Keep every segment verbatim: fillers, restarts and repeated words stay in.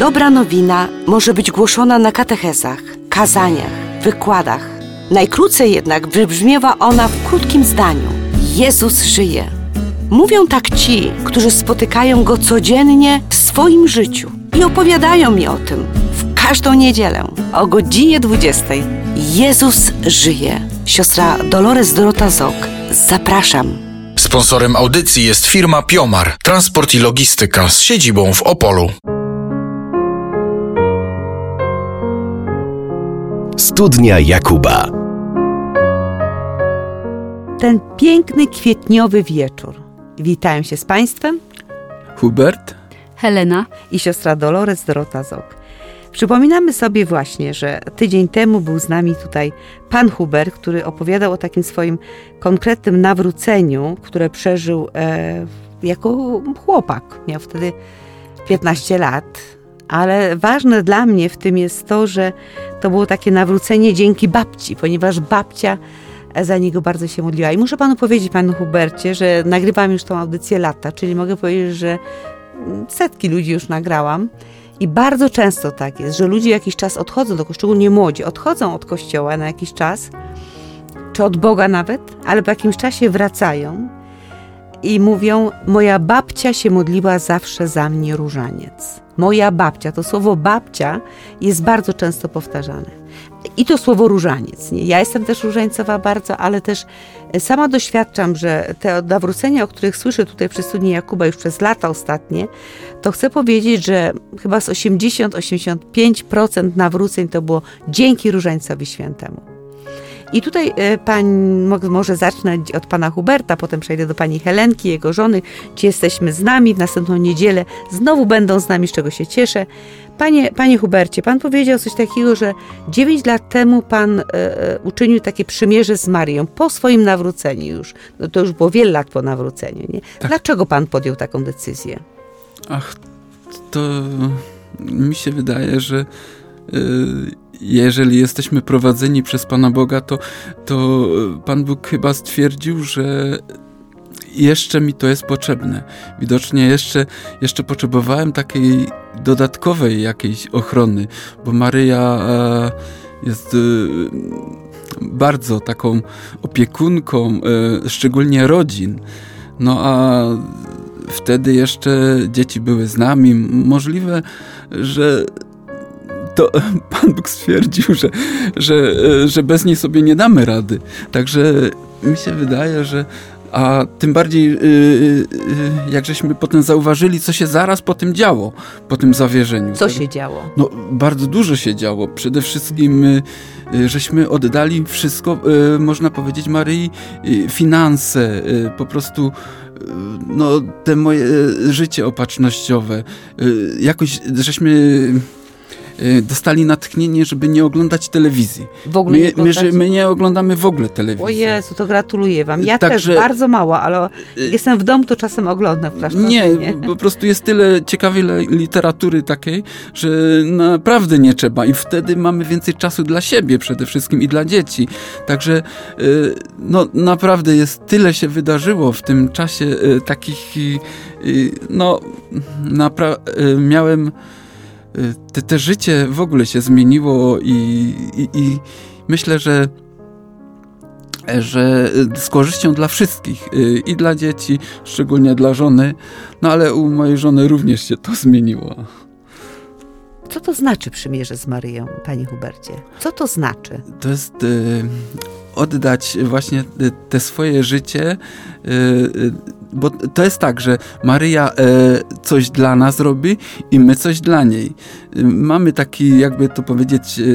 Dobra nowina może być głoszona na katechezach, kazaniach, wykładach. Najkrócej jednak wybrzmiewa ona w krótkim zdaniu. Jezus żyje. Mówią tak ci, którzy spotykają Go codziennie w swoim życiu i opowiadają mi o tym w każdą niedzielę o godzinie dwudziestej. Jezus żyje. Siostra Dolores Dorota Zok. Zapraszam. Sponsorem audycji jest firma Piomar, transport i logistyka z siedzibą w Opolu. Studnia Jakuba. Ten piękny kwietniowy wieczór. Witają się z Państwem Hubert, Helena i siostra Dolores Dorota Zok. Przypominamy sobie właśnie, że tydzień temu był z nami tutaj pan Hubert, który opowiadał o takim swoim konkretnym nawróceniu, które przeżył e, jako chłopak. Miał wtedy piętnaście lat. Ale ważne dla mnie w tym jest to, że to było takie nawrócenie dzięki babci, ponieważ babcia za niego bardzo się modliła. I muszę panu powiedzieć, panu Hubercie, że nagrywam już tą audycję lata, czyli mogę powiedzieć, że setki ludzi już nagrałam. I bardzo często tak jest, że ludzie jakiś czas odchodzą do kościoła, szczególnie młodzi, odchodzą od kościoła na jakiś czas, czy od Boga nawet, ale po jakimś czasie wracają i mówią: moja babcia się modliła zawsze za mnie różaniec. Moja babcia, to słowo babcia jest bardzo często powtarzane. I to słowo różaniec. Nie? Ja jestem też różańcowa bardzo, ale też sama doświadczam, że te nawrócenia, o których słyszę tutaj przy Studni Jakuba już przez lata ostatnie, to chcę powiedzieć, że chyba z osiemdziesiąt do osiemdziesięciu pięciu procent nawróceń to było dzięki Różańcowi Świętemu. I tutaj e, pań, może zacznę od pana Huberta, potem przejdę do pani Helenki, jego żony. Ci jesteśmy z nami w następną niedzielę. Znowu będą z nami, z czego się cieszę. Panie, panie Hubercie, pan powiedział coś takiego, że dziewięć lat temu pan e, uczynił takie przymierze z Maryją po swoim nawróceniu już. No to już było wiele lat po nawróceniu, nie? Tak. Dlaczego pan podjął taką decyzję? Ach, to mi się wydaje, że yy... jeżeli jesteśmy prowadzeni przez Pana Boga, to, to Pan Bóg chyba stwierdził, że jeszcze mi to jest potrzebne. Widocznie jeszcze, jeszcze potrzebowałem takiej dodatkowej jakiejś ochrony, bo Maryja e, jest e, bardzo taką opiekunką, e, szczególnie rodzin. No a wtedy jeszcze dzieci były z nami. Możliwe, że to Pan Bóg stwierdził, że, że, że bez niej sobie nie damy rady. Także mi się wydaje, że a tym bardziej yy, yy, jak żeśmy potem zauważyli, co się zaraz po tym działo, po tym zawierzeniu. Co się działo? No, bardzo dużo się działo. Przede wszystkim yy, żeśmy oddali wszystko, yy, można powiedzieć, Maryi, yy, finanse, yy, po prostu no, te moje yy, życie opatrznościowe. Yy, jakoś żeśmy dostali natchnienie, żeby nie oglądać telewizji. W ogóle my, nie oglądać? My, my nie oglądamy w ogóle telewizji. O Jezu, to gratuluję wam. Ja Także, też bardzo mało, ale jestem w domu, to czasem oglądam. Nie, nie, po prostu jest tyle ciekawej literatury takiej, że naprawdę nie trzeba i wtedy mamy więcej czasu dla siebie przede wszystkim i dla dzieci. Także no naprawdę jest tyle się wydarzyło w tym czasie takich, no napra- miałem Te, te życie w ogóle się zmieniło i, i, i myślę, że, że z korzyścią dla wszystkich i dla dzieci, szczególnie dla żony, no ale u mojej żony również się to zmieniło. Co to znaczy przymierze z Maryją, panie Hubercie? Co to znaczy? To jest y, oddać właśnie te swoje życie, y, bo to jest tak, że Maryja y, coś dla nas robi i my coś dla niej. Y, mamy taki, jakby to powiedzieć, y,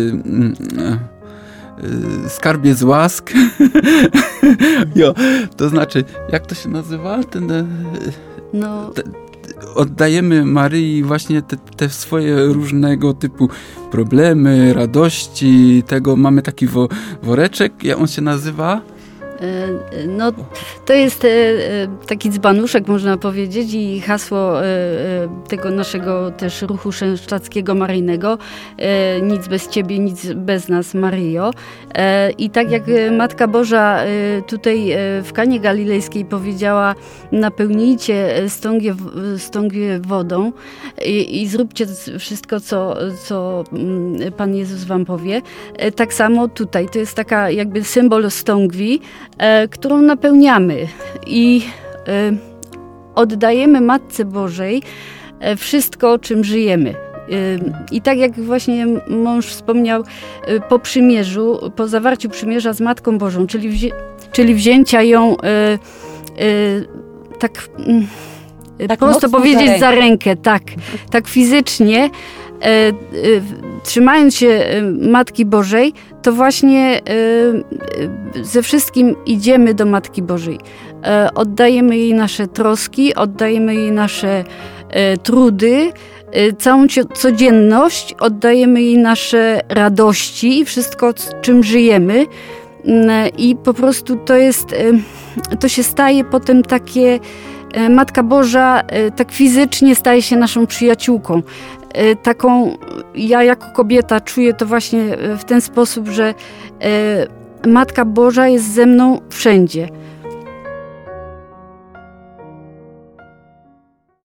y, skarbiec łask. jo, to znaczy, jak to się nazywa? Ten, y, no... Te, oddajemy Maryi właśnie te, te swoje różnego typu problemy, radości, tego mamy taki wo, woreczek, jak on się nazywa? No, to jest taki dzbanuszek, można powiedzieć, i hasło tego naszego też ruchu szensztackiego maryjnego: nic bez Ciebie, nic bez nas, Maryjo. I tak jak Matka Boża tutaj w Kanie Galilejskiej powiedziała: napełnijcie stągie, stągie wodą i, i zróbcie wszystko, co, co Pan Jezus wam powie. Tak samo tutaj, to jest taka jakby symbol stągwi, e, którą napełniamy i e, oddajemy Matce Bożej e, wszystko, czym żyjemy. E, I tak jak właśnie mąż wspomniał, e, po przymierzu, po zawarciu przymierza z Matką Bożą, czyli, wzi- czyli wzięcia ją e, e, tak, e, Tak prosto mocno powiedzieć, za rękę. za rękę, tak, tak fizycznie, e, e, trzymając się e, Matki Bożej, to właśnie e, e, ze wszystkim idziemy do Matki Bożej. E, oddajemy jej nasze troski, oddajemy jej nasze e, trudy, e, całą cio- codzienność, oddajemy jej nasze radości i wszystko, c- czym żyjemy. Mm, I po prostu to jest, e, to się staje potem takie, e, Matka Boża e, tak fizycznie staje się naszą przyjaciółką. E, Taką, ja jako kobieta czuję to właśnie w ten sposób, że e, Matka Boża jest ze mną wszędzie.